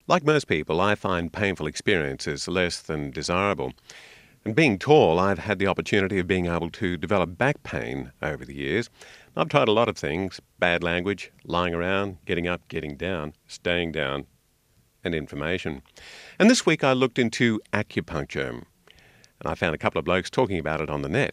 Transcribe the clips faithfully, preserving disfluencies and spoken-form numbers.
Like most people, I find painful experiences less than desirable. And being tall, I've had the opportunity of being able to develop back pain over the years. I've tried a lot of things: bad language, lying around, getting up, getting down, staying down, and information. And this week I looked into acupuncture, and I found a couple of blokes talking about it on the net.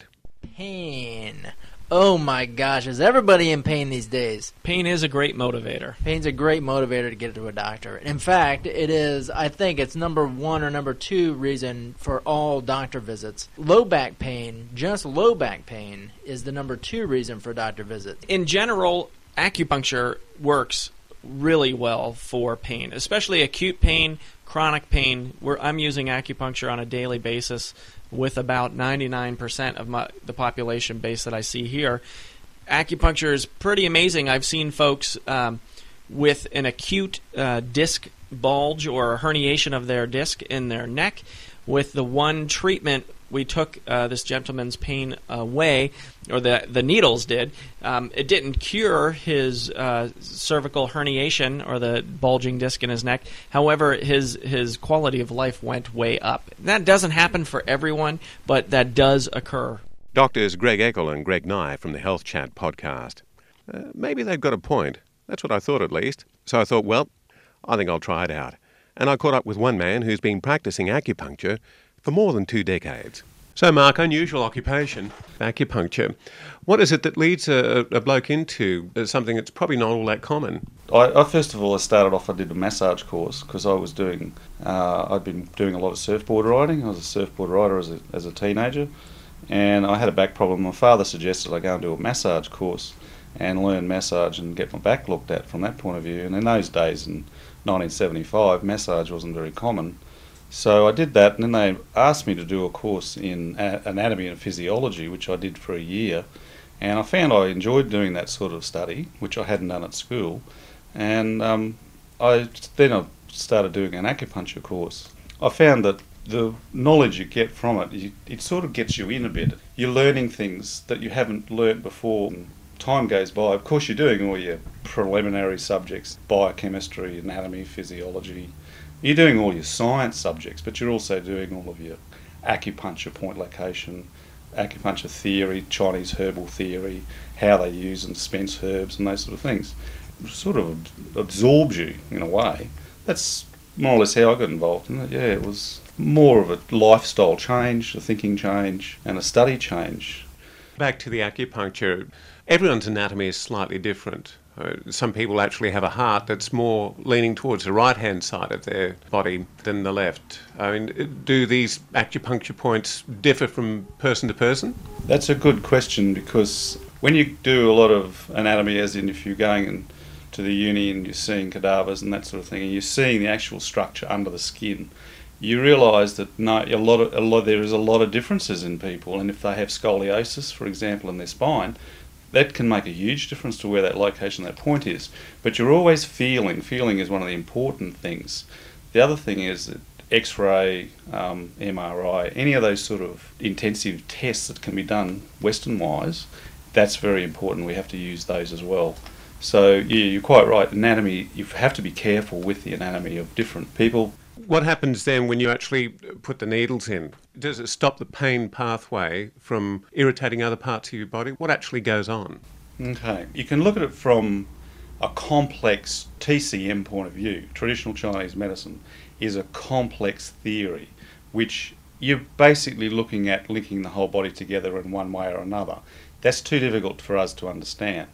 Pain. Oh my gosh, is everybody in pain these days? Pain is a great motivator. Pain's a great motivator to get to a doctor. In fact, it is, I think it's number one or number two reason for all doctor visits. Low back pain, just low back pain, is the number two reason for doctor visits. In general, acupuncture works really well for pain, especially acute pain, chronic pain. Where I'm using acupuncture on a daily basis with about ninety-nine percent of my, the population base that I see here. Acupuncture is pretty amazing. I've seen folks um, with an acute uh, disc bulge or a herniation of their disc in their neck. With the one treatment, we took uh, this gentleman's pain away, or the the needles did. Um, it didn't cure his uh, cervical herniation or the bulging disc in his neck. However, his his quality of life went way up. That doesn't happen for everyone, but that does occur. Doctors Greg Eckel and Greg Nye from the Health Chat podcast. Uh, maybe they've got a point. That's what I thought, at least. So I thought, well, I think I'll try it out. And I caught up with one man who's been practicing acupuncture for more than two decades. So, Mark, unusual occupation, acupuncture. What is it that leads a, a bloke into something that's probably not all that common? I, I first of all, I started off, I did a massage course because I was doing, uh, I'd been doing a lot of surfboard riding. I was a surfboard rider as a, as a teenager, and I had a back problem. My father suggested I go and do a massage course and learn massage and get my back looked at from that point of view. And in those days, in nineteen seventy-five, massage wasn't very common. So I did that, and then they asked me to do a course in a- anatomy and physiology, which I did for a year. And I found I enjoyed doing that sort of study, which I hadn't done at school. And um, I then I started doing an acupuncture course. I found that the knowledge you get from it, you, it sort of gets you in a bit. You're learning things that you haven't learnt before. Time goes by. Of course, you're doing all your preliminary subjects: biochemistry, anatomy, physiology. You're doing all your science subjects, but you're also doing all of your acupuncture, point location, acupuncture theory, Chinese herbal theory, how they use and dispense herbs and those sort of things. It sort of absorbs you in a way. That's more or less how I got involved in it. Yeah, it was more of a lifestyle change, a thinking change, and a study change. Back to the acupuncture, everyone's anatomy is slightly different. Uh, some people actually have a heart that's more leaning towards the right-hand side of their body than the left. I mean, do these acupuncture points differ from person to person? That's a good question, because when you do a lot of anatomy, as in if you're going in to the uni and you're seeing cadavers and that sort of thing, and you're seeing the actual structure under the skin, you realise that no, a lot of a lot there is a lot of differences in people, and if they have scoliosis, for example, in their spine, that can make a huge difference to where that location, that point is. But you're always feeling. Feeling is one of the important things. The other thing is that X-ray, um, M R I, any of those sort of intensive tests that can be done Western-wise, that's very important. We have to use those as well. So, yeah, you're quite right. Anatomy, you have to be careful with the anatomy of different people. What happens then when you actually put the needles in? Does it stop the pain pathway from irritating other parts of your body? What actually goes on? Okay, you can look at it from a complex T C M point of view. Traditional Chinese medicine is a complex theory, which you're basically looking at linking the whole body together in one way or another. That's too difficult for us to understand.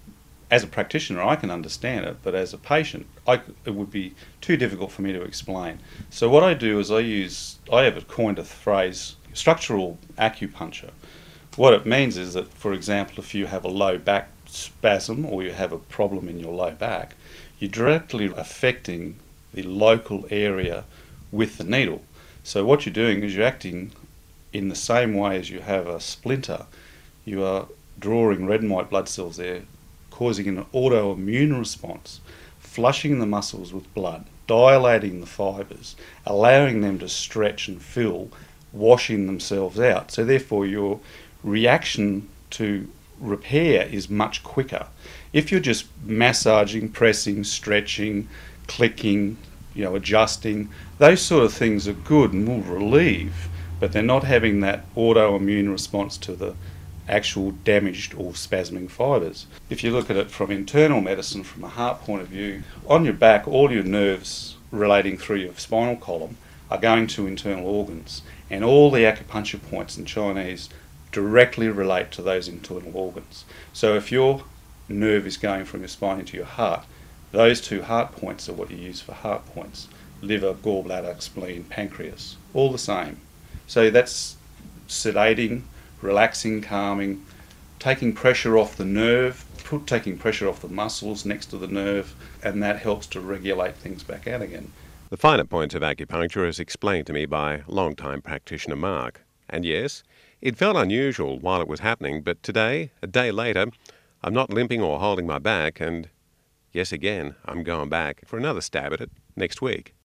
As a practitioner, I can understand it, but as a patient, I, it would be too difficult for me to explain. So what I do is I use, I have coined a phrase, structural acupuncture. What it means is that, for example, if you have a low back spasm or you have a problem in your low back, you're directly affecting the local area with the needle. So what you're doing is you're acting in the same way as you have a splinter. You are drawing red and white blood cells there, causing an autoimmune response, flushing the muscles with blood, dilating the fibres, allowing them to stretch and fill, washing themselves out. So therefore your reaction to repair is much quicker. If you're just massaging, pressing, stretching, clicking, you know, adjusting. Those sort of things are good and will relieve, but they're not having that autoimmune response to the actual damaged or spasming fibres. If you look at it from internal medicine, from a heart point of view, on your back, all your nerves relating through your spinal column are going to internal organs, and all the acupuncture points in Chinese directly relate to those internal organs. So if your nerve is going from your spine into your heart, those two heart points are what you use for heart points. Liver, gallbladder, spleen, pancreas, all the same. So that's sedating, relaxing, calming, taking pressure off the nerve, put, taking pressure off the muscles next to the nerve, and that helps to regulate things back out again. The finer points of acupuncture is explained to me by long-time practitioner Mark. And yes, it felt unusual while it was happening, but today, a day later, I'm not limping or holding my back, and yes, again, I'm going back for another stab at it next week.